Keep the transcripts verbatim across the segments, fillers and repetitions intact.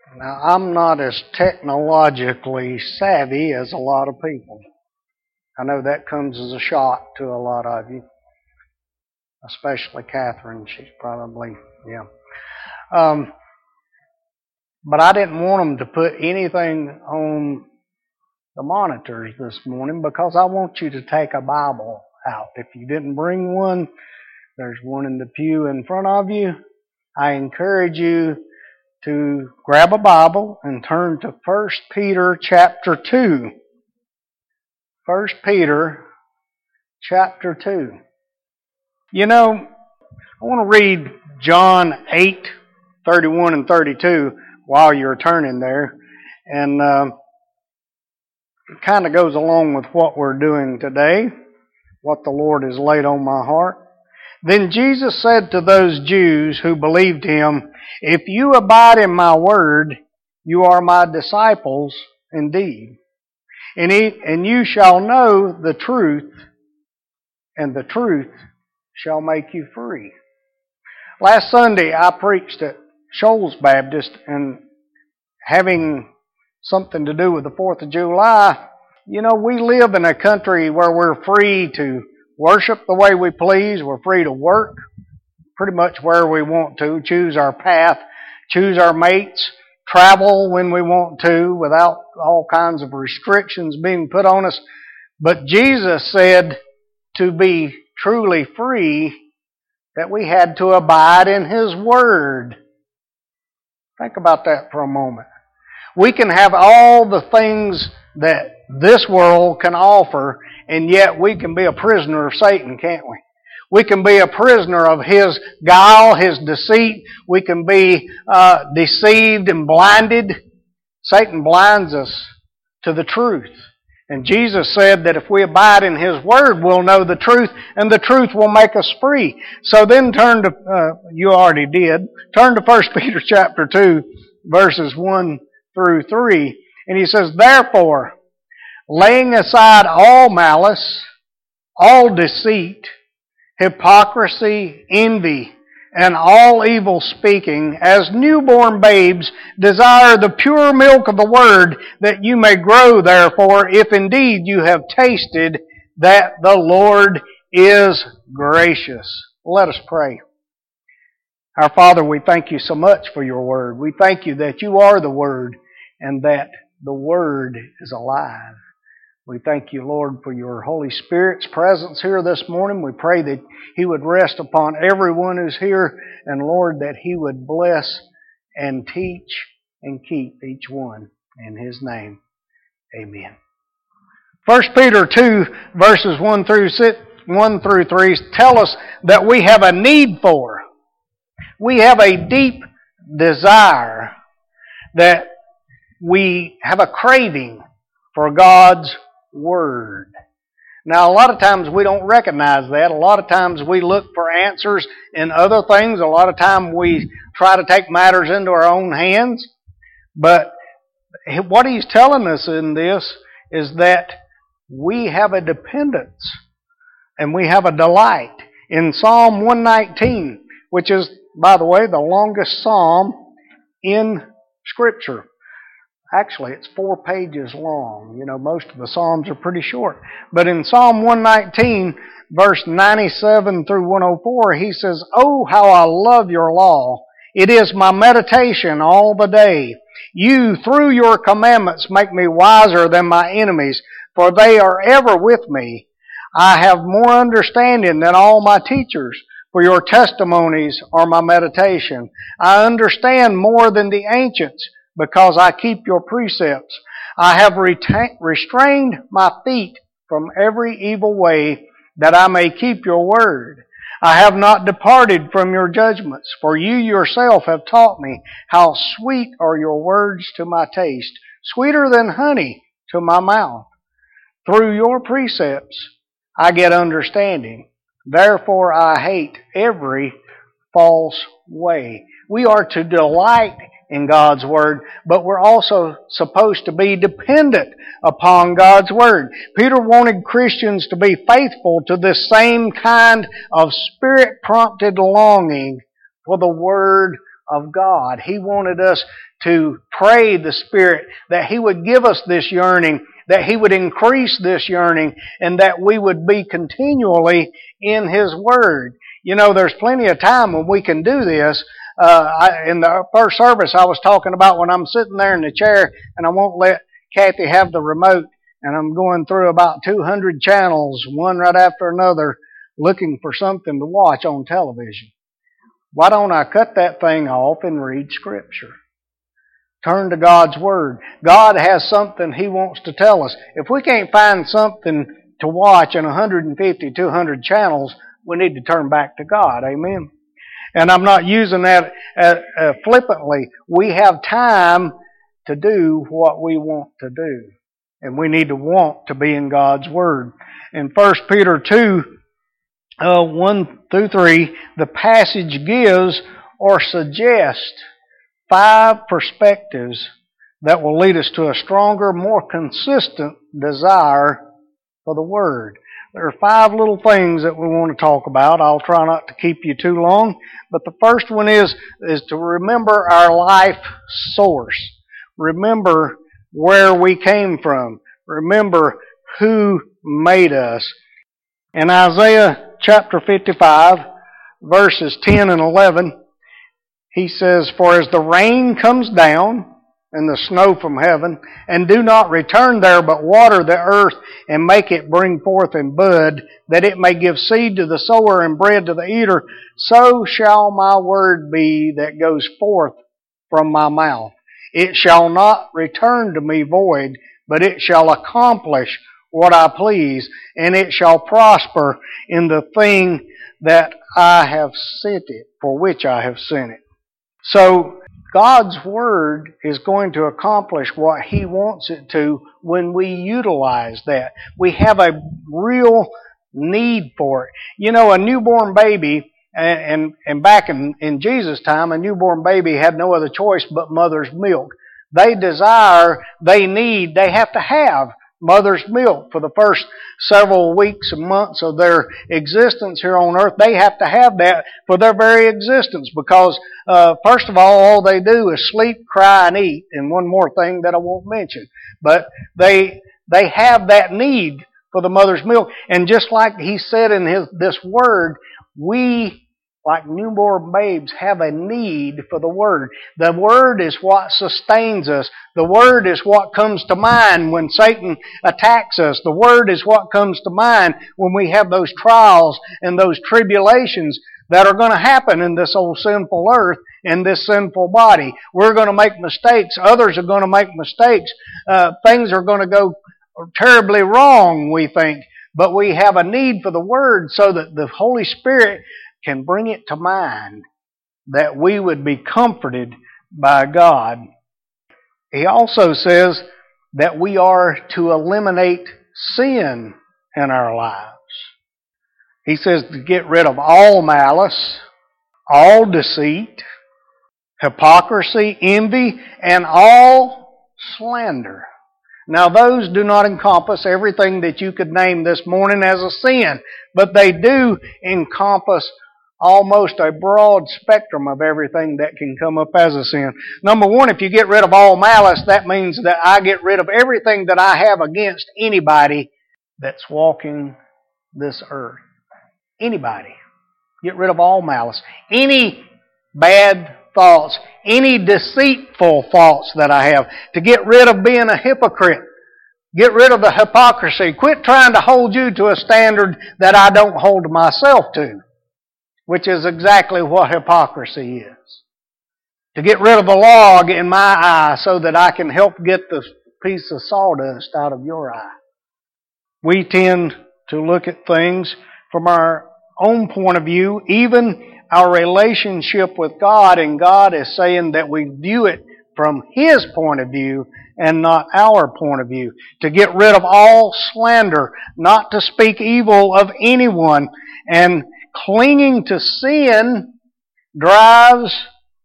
Now, I'm not as technologically savvy as a lot of people. I know that comes as a shock to a lot of you, especially Catherine. She's probably, yeah. Um, but I didn't want them to put anything on the monitors this morning because I want you to take a Bible out. If you didn't bring one, there's one in the pew in front of you. I encourage you to grab a Bible and turn to First Peter chapter two. First Peter chapter two. You know, I want to read John eight, thirty-one and thirty-two while you're turning there. And uh, it kind of goes along with what we're doing today, what the Lord has laid on my heart. Then Jesus said to those Jews who believed him, "If you abide in my word, you are my disciples indeed. And, he, and you shall know the truth, and the truth shall make you free." Last Sunday I preached at Shoals Baptist, and having something to do with the fourth of July, you know, we live in a country where we're free to worship the way we please. We're free to work pretty much where we want to, choose our path, choose our mates, travel when we want to without all kinds of restrictions being put on us. But Jesus said to be truly free that we had to abide in His Word. Think about that for a moment. We can have all the things that this world can offer, and yet we can be a prisoner of Satan, can't we? We can be a prisoner of his guile, his deceit. We can be uh, deceived and blinded. Satan blinds us to the truth. And Jesus said that if we abide in His Word, we'll know the truth, and the truth will make us free. So then turn to, uh, you already did, turn to First Peter chapter two, verses one through three. And he says, "Therefore, laying aside all malice, all deceit, hypocrisy, envy, and all evil speaking, as newborn babes desire the pure milk of the Word, that you may grow therefore, if indeed you have tasted that the Lord is gracious." Let us pray. Our Father, we thank you so much for your Word. We thank you that you are the Word and that the Word is alive. We thank you, Lord, for your Holy Spirit's presence here this morning. We pray that He would rest upon everyone who's here, and Lord, that He would bless and teach and keep each one. In His name, amen. First Peter two, verses one through six, one through three tell us that we have a need for, we have a deep desire, that we have a craving for God's Word. Now, a lot of times we don't recognize that. A lot of times we look for answers in other things. A lot of times we try to take matters into our own hands. But what he's telling us in this is that we have a dependence and we have a delight. In Psalm one nineteen, which is, by the way, the longest psalm in Scripture. Actually, it's four pages long. You know, most of the Psalms are pretty short. But in Psalm one nineteen, verse ninety-seven through one oh four, he says, "Oh, how I love your law. It is my meditation all the day. You, through your commandments, make me wiser than my enemies, for they are ever with me. I have more understanding than all my teachers, for your testimonies are my meditation. I understand more than the ancients, because I keep your precepts. I have reta- restrained my feet from every evil way, that I may keep your word. I have not departed from your judgments, for you yourself have taught me how sweet are your words to my taste, sweeter than honey to my mouth. Through your precepts I get understanding. Therefore I hate every false way." We are to delight in God's Word, but we're also supposed to be dependent upon God's Word. Peter wanted Christians to be faithful to this same kind of Spirit-prompted longing for the Word of God. He wanted us to pray the Spirit that He would give us this yearning, that He would increase this yearning, and that we would be continually in His Word. You know, there's plenty of time when we can do this. Uh, I, in the first service I was talking about when I'm sitting there in the chair and I won't let Kathy have the remote, and I'm going through about two hundred channels, one right after another, looking for something to watch on television. Why don't I cut that thing off and read Scripture? Turn to God's Word. God has something He wants to tell us. If we can't find something to watch in one hundred fifty, two hundred channels, we need to turn back to God. Amen? And I'm not using that uh, uh, flippantly. We have time to do what we want to do. And we need to want to be in God's Word. In First Peter two, uh, one through three, the passage gives or suggests five perspectives that will lead us to a stronger, more consistent desire for the Word. There are five little things that we want to talk about. I'll try not to keep you too long. But the first one is, is to remember our life source. Remember where we came from. Remember who made us. In Isaiah chapter fifty-five, verses ten and eleven, he says, "For as the rain comes down and the snow from heaven, and do not return there, but water the earth and make it bring forth and bud, that it may give seed to the sower and bread to the eater, so shall my word be that goes forth from my mouth. It shall not return to me void, but it shall accomplish what I please, and it shall prosper in the thing that I have sent it, for which I have sent it." So, God's Word is going to accomplish what He wants it to when we utilize that. We have a real need for it. You know, a newborn baby, and, and, and back in, in Jesus' time, a newborn baby had no other choice but mother's milk. They desire, they need, they have to have mother's milk for the first several weeks and months of their existence here on earth. They have to have that for their very existence because, uh, first of all, all they do is sleep, cry, and eat. And one more thing that I won't mention. But they, they have that need for the mother's milk. And just like He said in his, this Word, we, like newborn babes, have a need for the Word. The Word is what sustains us. The Word is what comes to mind when Satan attacks us. The Word is what comes to mind when we have those trials and those tribulations that are going to happen in this old sinful earth, in this sinful body. We're going to make mistakes. Others are going to make mistakes. Uh, things are going to go terribly wrong, we think. But we have a need for the Word so that the Holy Spirit can bring it to mind that we would be comforted by God. He also says that we are to eliminate sin in our lives. He says to get rid of all malice, all deceit, hypocrisy, envy, and all slander. Now those do not encompass everything that you could name this morning as a sin, but they do encompass almost a broad spectrum of everything that can come up as a sin. Number one, if you get rid of all malice, that means that I get rid of everything that I have against anybody that's walking this earth. Anybody. Get rid of all malice. Any bad thoughts, any deceitful thoughts that I have. To get rid of being a hypocrite. Get rid of the hypocrisy. Quit trying to hold you to a standard that I don't hold myself to. Which is exactly what hypocrisy is. To get rid of the log in my eye so that I can help get the piece of sawdust out of your eye. We tend to look at things from our own point of view, even our relationship with God, and God is saying that we view it from His point of view and not our point of view. To get rid of all slander, not to speak evil of anyone, and clinging to sin drives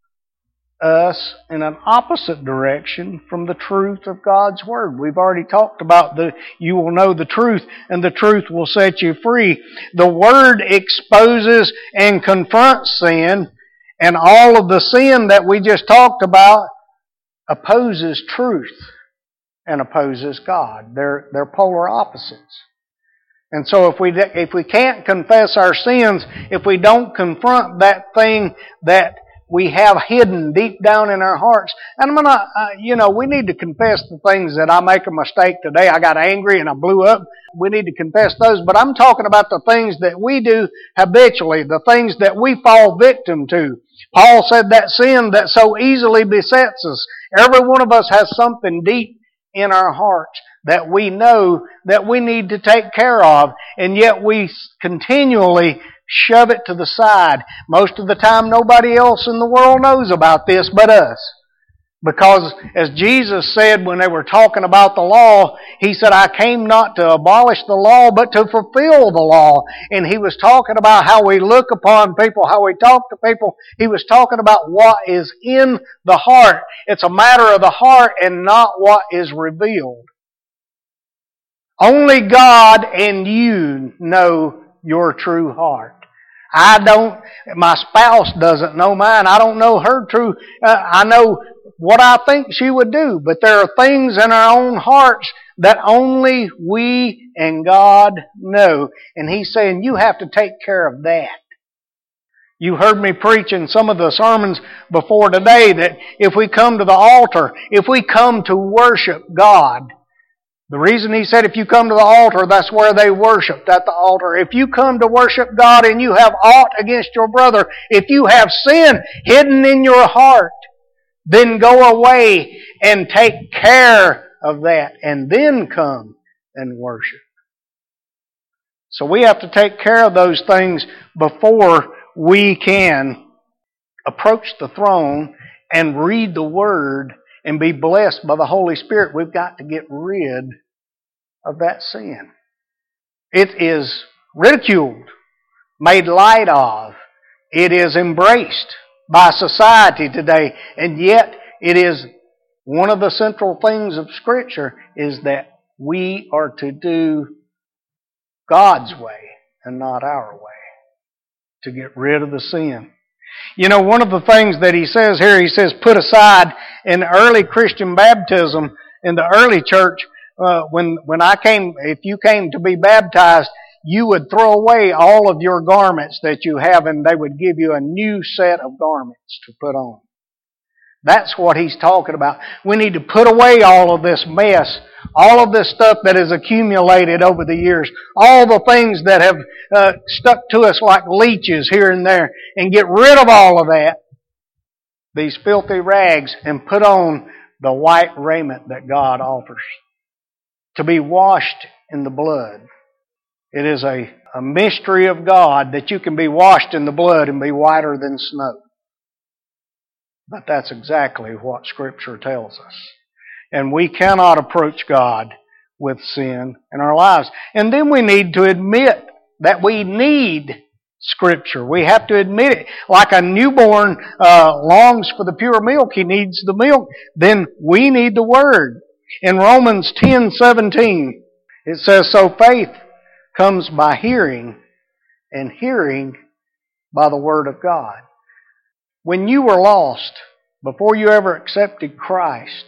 us in an opposite direction from the truth of God's Word. We've already talked about the, you will know the truth, and the truth will set you free. The Word exposes and confronts sin, And all of the sin that we just talked about opposes truth and opposes God. They're, they're polar opposites. And so if we, if we can't confess our sins, if we don't confront that thing that we have hidden deep down in our hearts, and I'm gonna, uh, you know, we need to confess the things that I make a mistake today. I got angry and I blew up. We need to confess those, but I'm talking about the things that we do habitually, the things that we fall victim to. Paul said that sin that so easily besets us. Every one of us has something deep in our hearts that we know that we need to take care of, and yet we continually shove it to the side. Most of the time nobody else in the world knows about this but us. Because as Jesus said when they were talking about the law, He said, I came not to abolish the law, but to fulfill the law. And He was talking about how we look upon people, how we talk to people. He was talking about what is in the heart. It's a matter of the heart and not what is revealed. Only God and you know your true heart. I don't, my spouse doesn't know mine. I don't know her true, uh, I know what I think she would do, but there are things in our own hearts that only we and God know. And He's saying you have to take care of that. You heard me preach in some of the sermons before today that if we come to the altar, if we come to worship God, the reason He said if you come to the altar, that's where they worshiped, at the altar. If you come to worship God and you have aught against your brother, if you have sin hidden in your heart, then go away and take care of that and then come and worship. So we have to take care of those things before we can approach the throne and read the Word and be blessed by the Holy Spirit. We've got to get rid of that sin. It is ridiculed, made light of. It is embraced by society today, and yet it is one of the central things of Scripture is that we are to do God's way and not our way to get rid of the sin. You know, one of the things that he says here, he says, put aside in early Christian baptism, in the early church, uh, when, when I came, if you came to be baptized, you would throw away all of your garments that you have and they would give you a new set of garments to put on. That's what he's talking about. We need to put away all of this mess, all of this stuff that has accumulated over the years, all the things that have uh, stuck to us like leeches here and there, and get rid of all of that, these filthy rags, and put on the white raiment that God offers, to be washed in the blood. It is a, a mystery of God that you can be washed in the blood and be whiter than snow. But that's exactly what Scripture tells us. And we cannot approach God with sin in our lives. And then we need to admit that we need Scripture. We have to admit it. Like a newborn uh, longs for the pure milk, he needs the milk. Then we need the Word. In Romans ten seventeen, it says, so faith comes by hearing, and hearing by the Word of God. When you were lost, before you ever accepted Christ,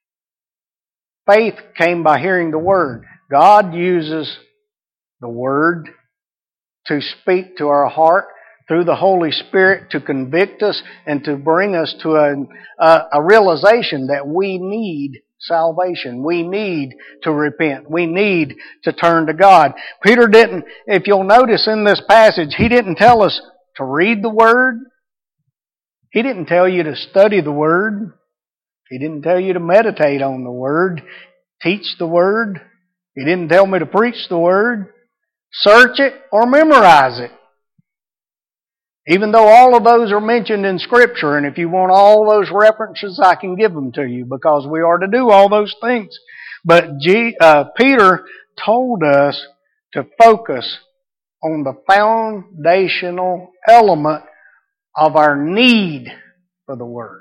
faith came by hearing the Word. God uses the Word to speak to our heart through the Holy Spirit to convict us and to bring us to a, a, a realization that we need salvation. We need to repent. We need to turn to God. Peter didn't, if you'll notice in this passage, he didn't tell us to read the Word. He didn't tell you to study the Word. He didn't tell you to meditate on the Word, teach the Word. He didn't tell me to preach the Word, search it, or memorize it. Even though all of those are mentioned in Scripture, and if you want all those references, I can give them to you because we are to do all those things. But G, uh, Peter told us to focus on the foundational element of our need for the Word.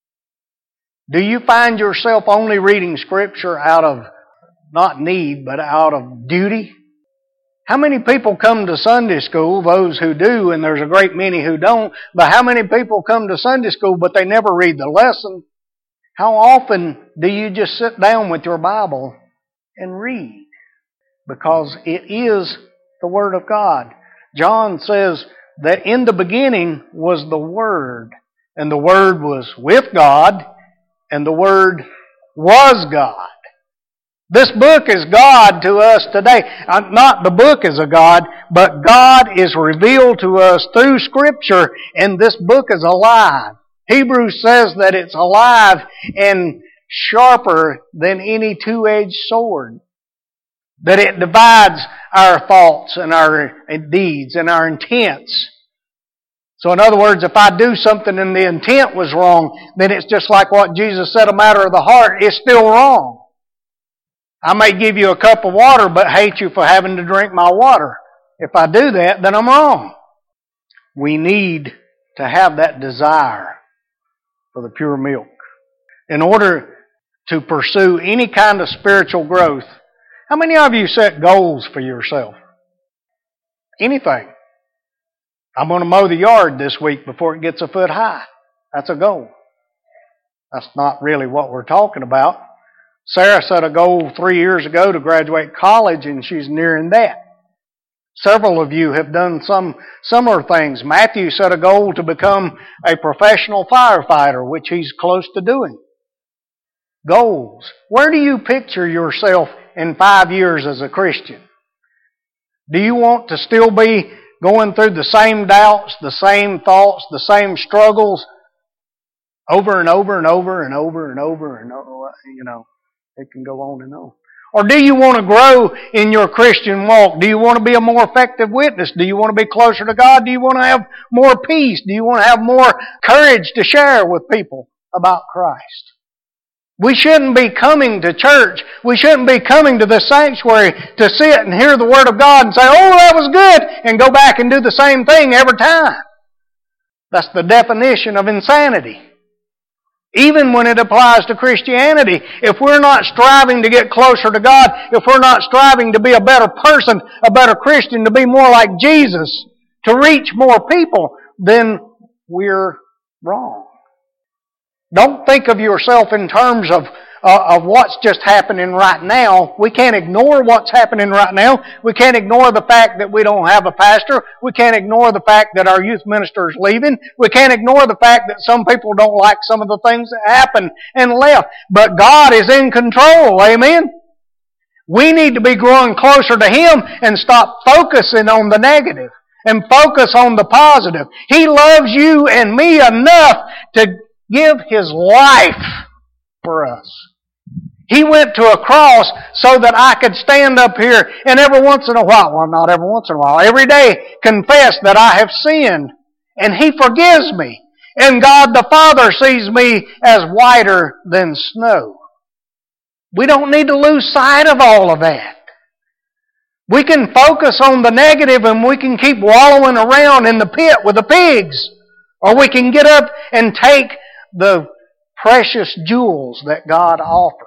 Do you find yourself only reading Scripture out of, not need, but out of duty? How many people come to Sunday school? Those who do, and there's a great many who don't. But how many people come to Sunday school but they never read the lesson? How often do you just sit down with your Bible and read? Because it is the Word of God. John says that in the beginning was the Word, and the Word was with God, and the Word was God. This book is God to us today. Not the book is a God, but God is revealed to us through Scripture, and this book is alive. Hebrews says that it's alive and sharper than any two-edged sword. That it divides our thoughts and our deeds and our intents. So in other words, if I do something and the intent was wrong, then it's just like what Jesus said, a matter of the heart, it's still wrong. I may give you a cup of water, but hate you for having to drink my water. If I do that, then I'm wrong. We need to have that desire for the pure milk. In order to pursue any kind of spiritual growth, how many of you set goals for yourself? Anything. I'm going to mow the yard this week before it gets a foot high. That's a goal. That's not really what we're talking about. Sarah set a goal three years ago to graduate college, and she's nearing that. Several of you have done some similar things. Matthew set a goal to become a professional firefighter, which he's close to doing. Goals. Where do you picture yourself in five years as a Christian? Do you want to still be going through the same doubts, the same thoughts, the same struggles over and over and over and over and over and over, you know, it can go on and on. Or do you want to grow in your Christian walk? Do you want to be a more effective witness? Do you want to be closer to God? Do you want to have more peace? Do you want to have more courage to share with people about Christ? We shouldn't be coming to church. We shouldn't be coming to the sanctuary to sit and hear the Word of God and say, oh, that was good, and go back and do the same thing every time. That's the definition of insanity. Even when it applies to Christianity, if we're not striving to get closer to God, if we're not striving to be a better person, a better Christian, to be more like Jesus, to reach more people, then we're wrong. Don't think of yourself in terms of uh, of what's just happening right now. We can't ignore what's happening right now. We can't ignore the fact that we don't have a pastor. We can't ignore the fact that our youth minister is leaving. We can't ignore the fact that some people don't like some of the things that happened and left. But God is in control. Amen? We need to be growing closer to Him and stop focusing on the negative and focus on the positive. He loves you and me enough to give His life for us. He went to a cross so that I could stand up here and every once in a while, well, not every once in a while, every day confess that I have sinned. And He forgives me. And God the Father sees me as whiter than snow. We don't need to lose sight of all of that. We can focus on the negative and we can keep wallowing around in the pit with the pigs. Or we can get up and take the precious jewels that God offers.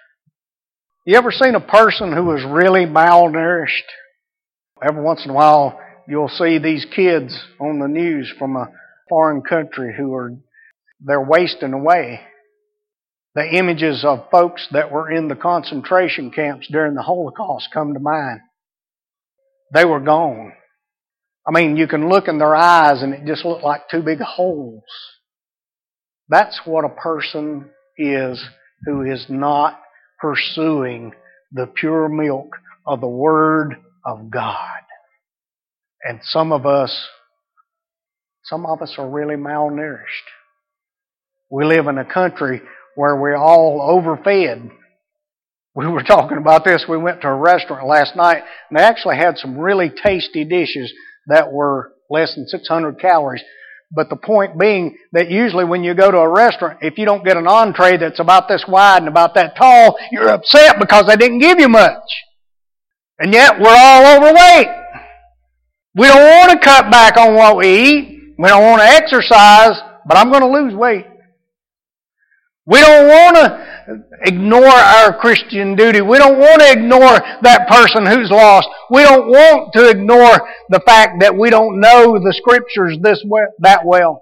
You ever seen a person who is really malnourished? Every once in a while you'll see these kids on the news from a foreign country who are, they're wasting away. The images of folks that were in the concentration camps during the Holocaust come to mind. They were gone. I mean, you can look in their eyes and it just looked like two big holes. That's what a person is who is not pursuing the pure milk of the Word of God. And some of us, some of us are really malnourished. We live in a country where we're all overfed. We were talking about this. We went to a restaurant last night, and they actually had some really tasty dishes that were less than six hundred calories. But the point being that usually when you go to a restaurant, if you don't get an entree that's about this wide and about that tall, you're upset because they didn't give you much. And yet we're all overweight. We don't want to cut back on what we eat. We don't want to exercise, but I'm going to lose weight. We don't want to ignore our Christian duty. We don't want to ignore that person who's lost. We don't want to ignore the fact that we don't know the Scriptures this well, that well.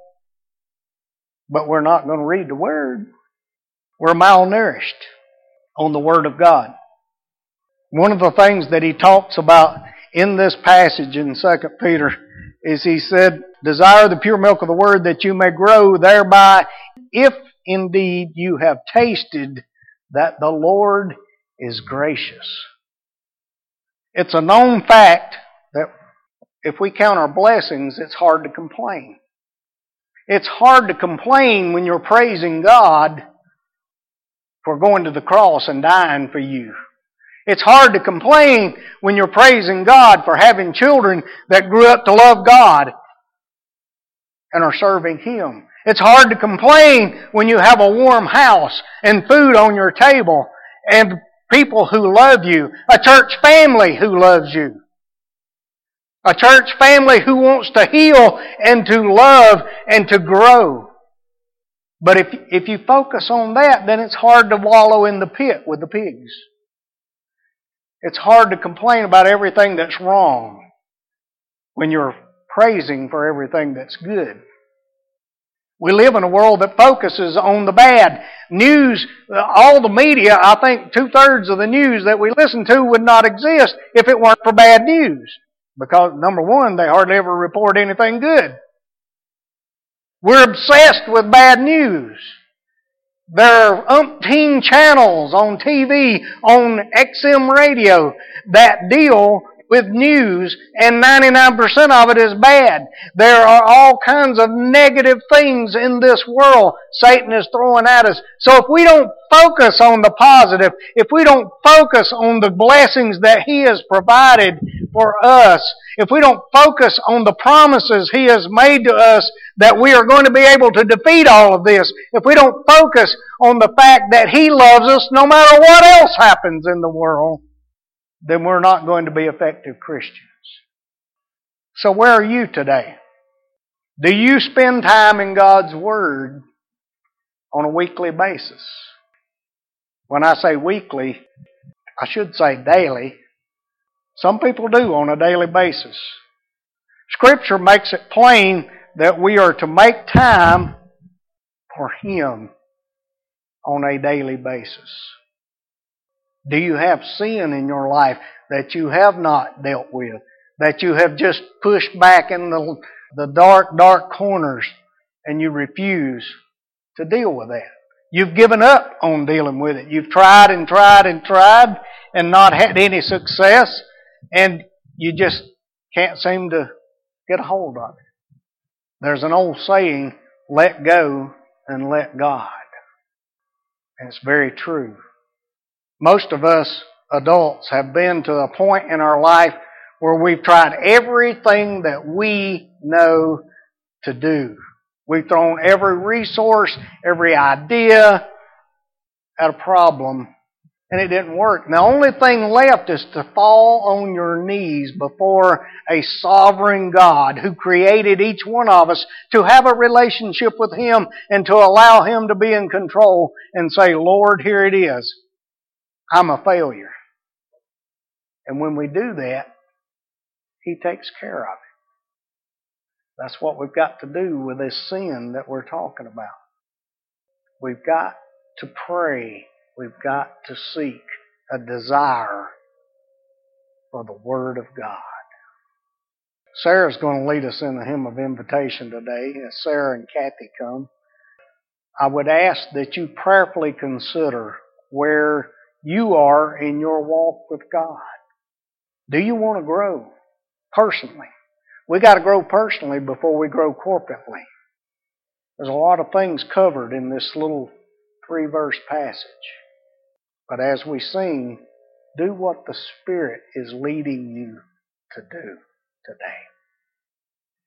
But we're not going to read the Word. We're malnourished on the Word of God. One of the things that he talks about in this passage in Second Peter is he said, desire the pure milk of the Word that you may grow thereby, if indeed you have tasted that the Lord is gracious. It's a known fact that if we count our blessings, it's hard to complain. It's hard to complain when you're praising God for going to the cross and dying for you. It's hard to complain when you're praising God for having children that grew up to love God and are serving Him. It's hard to complain when you have a warm house and food on your table and people who love you, a church family who loves you, a church family who wants to heal and to love and to grow. But if, if you focus on that, then it's hard to wallow in the pit with the pigs. It's hard to complain about everything that's wrong when you're praising for everything that's good. We live in a world that focuses on the bad. News, all the media, I think two-thirds of the news that we listen to would not exist if it weren't for bad news. Because, number one, they hardly ever report anything good. We're obsessed with bad news. There are umpteen channels on T V, on X M radio that deal with news, and ninety-nine percent of it is bad. There are all kinds of negative things in this world Satan is throwing at us. So if we don't focus on the positive, if we don't focus on the blessings that He has provided for us, if we don't focus on the promises He has made to us that we are going to be able to defeat all of this, if we don't focus on the fact that He loves us no matter what else happens in the world, then we're not going to be effective Christians. So where are you today? Do you spend time in God's Word on a weekly basis? When I say weekly, I should say daily. Some people do on a daily basis. Scripture makes it plain that we are to make time for Him on a daily basis. Do you have sin in your life that you have not dealt with? That you have just pushed back in the, the dark, dark corners and you refuse to deal with that? You've given up on dealing with it. You've tried and tried and tried and not had any success, and you just can't seem to get a hold of it. There's an old saying, let go and let God. And it's very true. Most of us adults have been to a point in our life where we've tried everything that we know to do. We've thrown every resource, every idea at a problem, and it didn't work. And the only thing left is to fall on your knees before a sovereign God who created each one of us, to have a relationship with Him and to allow Him to be in control and say, Lord, here it is. I'm a failure. And when we do that, He takes care of it. That's what we've got to do with this sin that we're talking about. We've got to pray. We've got to seek a desire for the Word of God. Sarah's going to lead us in the hymn of invitation today. As Sarah and Kathy come, I would ask that you prayerfully consider where you are in your walk with God. Do you want to grow personally? We got to grow personally before we grow corporately. There's a lot of things covered in this little three-verse passage. But as we sing, do what the Spirit is leading you to do today.